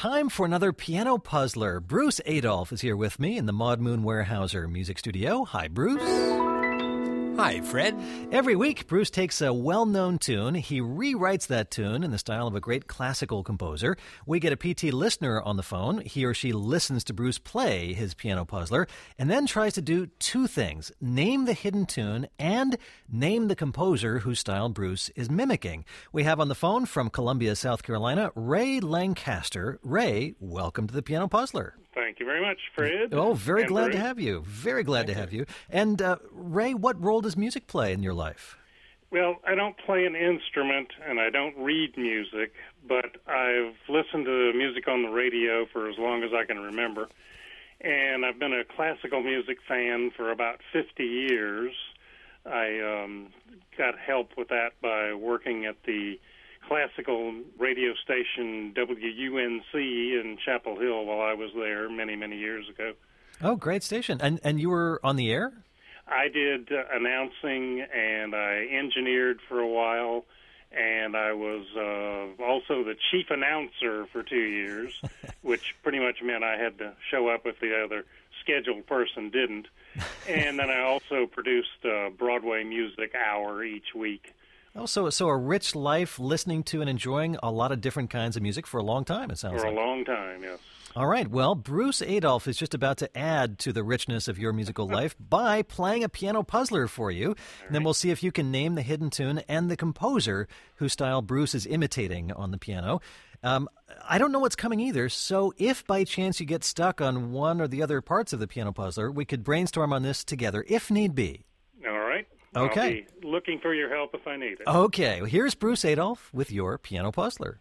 time for another piano puzzler. Bruce Adolphe is here with me in the Maud Moon Weyerhaeuser Music Studio. Hi, Bruce. Hi, Fred. Every week, Bruce takes a well-known tune. He rewrites that tune in the style of a great classical composer. We get a PT listener on the phone. He or she listens to Bruce play his piano puzzler and then tries to do two things: name the hidden tune and name the composer whose style Bruce is mimicking. We have on the phone from Columbia, South Carolina, Ray Lancaster. Ray, welcome to the Piano Puzzler. Thank you very much, Fred. Oh, very glad Bruce. to have you. Very glad to have you. And Ray, what role does music play in your life? Well, I don't play an instrument and I don't read music, but I've listened to music on the radio for as long as I can remember. And I've been a classical music fan for about 50 years. I got help with that by working at the classical radio station WUNC in Chapel Hill while I was there many, many years ago. Oh, great station. And you were on the air? I did announcing, and I engineered for a while, and I was also the chief announcer for 2 years, which pretty much meant I had to show up if the other scheduled person didn't. And then I also produced a Broadway Music Hour each week. Oh, so a rich life listening to and enjoying a lot of different kinds of music for a long time, it sounds like. For a long time, yes. All right. Well, Bruce Adolphe is just about to add to the richness of your musical life by playing a piano puzzler for you. And then we'll see if you can name the hidden tune and the composer whose style Bruce is imitating on the piano. I don't know what's coming either, so if by chance you get stuck on one or the other parts of the piano puzzler, we could brainstorm on this together if need be. All right. Okay. I'll be looking for your help if I need it. Okay. Well, here's Bruce Adolphe with your piano puzzler.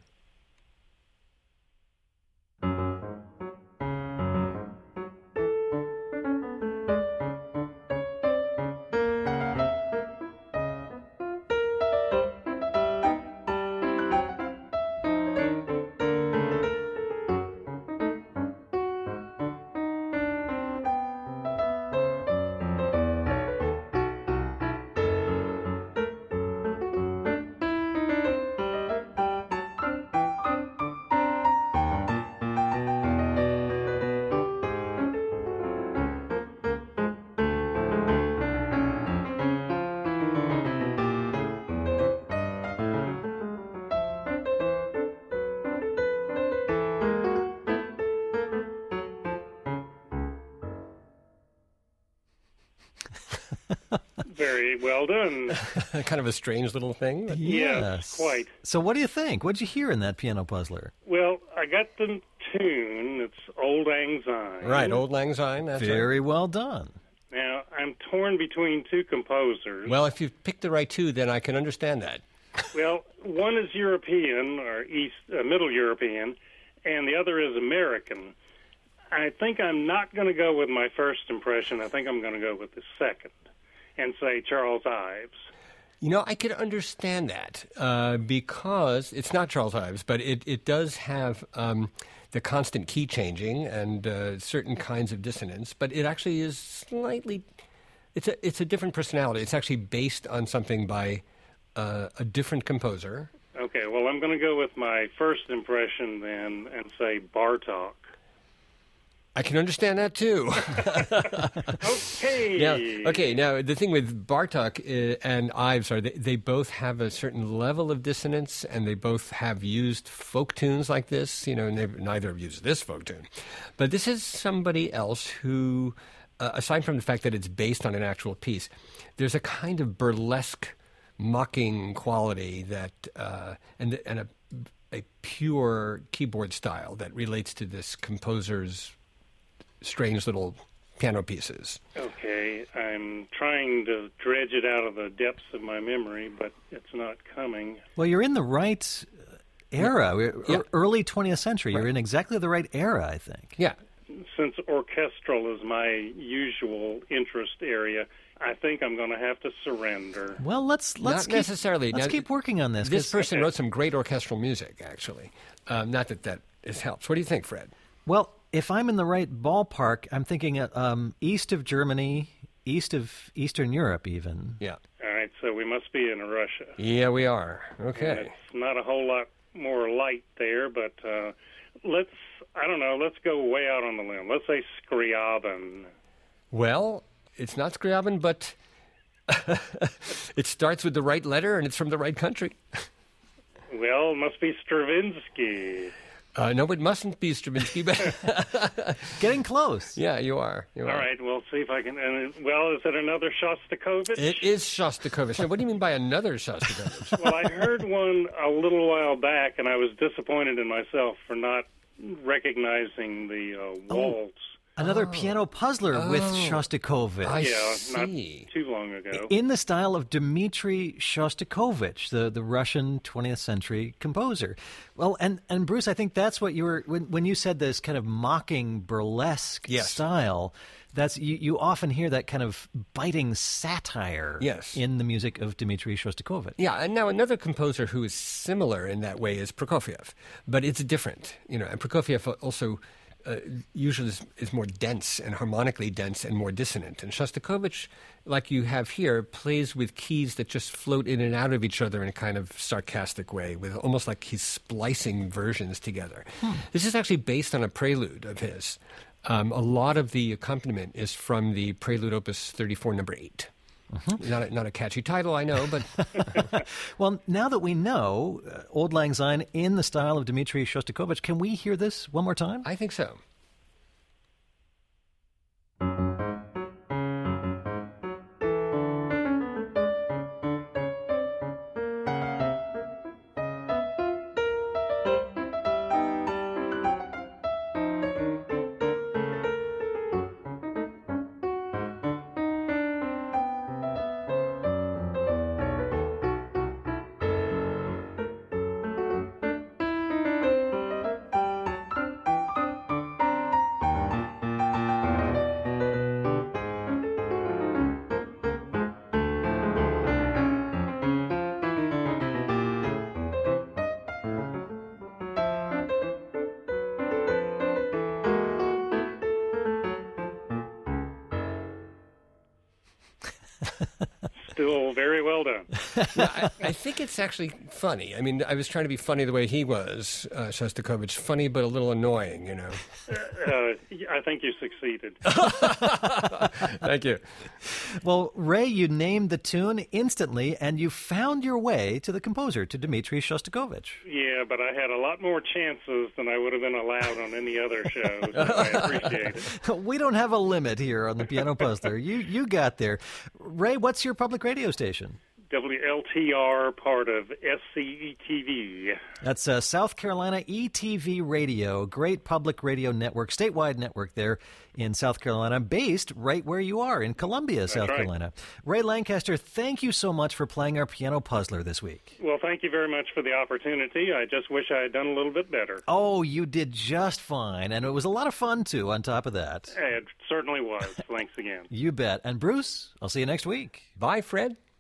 Very well done. Kind of a strange little thing. But Yes, quite. So what do you think? What did you hear in that piano puzzler? Well, I got the tune. It's Old Lang Syne. Right, Old Lang Syne. That's Very right. well done. Now, I'm torn between two composers. Well, if you've picked the right two, then I can understand that. Well, one is European, or Middle European, and the other is American. I think I'm not going to go with my first impression. I think I'm going to go with the second and say Charles Ives. You know, I could understand that because it's not Charles Ives, but it does have the constant key changing and certain kinds of dissonance. But it actually is slightly. It's a different personality. It's actually based on something by a different composer. Okay, well, I'm going to go with my first impression then and say Bartók. I can understand that too. Okay. Now the thing with Bartók and Ives are they both have a certain level of dissonance, and they both have used folk tunes like this. You know, and neither have used this folk tune, but this is somebody else who, aside from the fact that it's based on an actual piece, there's a kind of burlesque, mocking quality that and a pure keyboard style that relates to this composer's strange little piano pieces. Okay, I'm trying to dredge it out of the depths of my memory, but it's not coming. Well, you're in the right era, early 20th century. Right. You're in exactly the right era, I think. Yeah. Since orchestral is my usual interest area, I think I'm going to have to surrender. Well, let's Not keep, necessarily. Let's Now, keep working on this. This 'cause- person wrote some great orchestral music, actually. Not that helps. What do you think, Fred? Well, if I'm in the right ballpark, I'm thinking east of Germany, east of Eastern Europe, even. Yeah. All right, so we must be in Russia. Yeah, we are. Okay. It's not a whole lot more light there, but let's go way out on the limb. Let's say Scriabin. Well, it's not Scriabin, but it starts with the right letter and it's from the right country. Well, it must be Stravinsky. No, it mustn't be Stravinsky, but Getting close. yeah, you are. All right, we'll see if I can. Is it another Shostakovich? It is Shostakovich. Now, what do you mean by another Shostakovich? Well, I heard one a little while back, and I was disappointed in myself for not recognizing the waltz. Another piano puzzler with Shostakovich. I Yeah, see. not too long ago. In the style of Dmitri Shostakovich, the Russian 20th century composer. Well, and Bruce, I think that's what you were, when you said this kind of mocking burlesque Yes. style, that's you often hear that kind of biting satire Yes. in the music of Dmitri Shostakovich. Yeah, and now another composer who is similar in that way is Prokofiev, but it's different. And Prokofiev also usually is more dense and harmonically dense and more dissonant. And Shostakovich, like you have here, plays with keys that just float in and out of each other in a kind of sarcastic way, with almost like he's splicing versions together. This is actually based on a prelude of his. A lot of the accompaniment is from the Prelude Opus 34, number 8. Not a catchy title, I know, but Well, now that we know Auld Lang Syne in the style of Dmitri Shostakovich, can we hear this one more time? I think so. Still very well done. I think it's actually funny. I mean, I was trying to be funny the way he was, Shostakovich. Funny, but a little annoying, I think you succeeded. Thank you. Well, Ray, you named the tune instantly, and you found your way to the composer, to Dmitri Shostakovich. Yeah, but I had a lot more chances than I would have been allowed on any other show. So I appreciate it. We don't have a limit here on the Piano Puzzler. You got there. Ray, what's your public radio station? WLTR, part of SCETV. That's South Carolina ETV Radio, great public radio network, statewide network there in South Carolina, based right where you are in Columbia, South Carolina. Ray Lancaster, thank you so much for playing our Piano Puzzler this week. Well, thank you very much for the opportunity. I just wish I had done a little bit better. Oh, you did just fine, and it was a lot of fun, too, on top of that. It certainly was. Thanks again. You bet. And Bruce, I'll see you next week. Bye, Fred.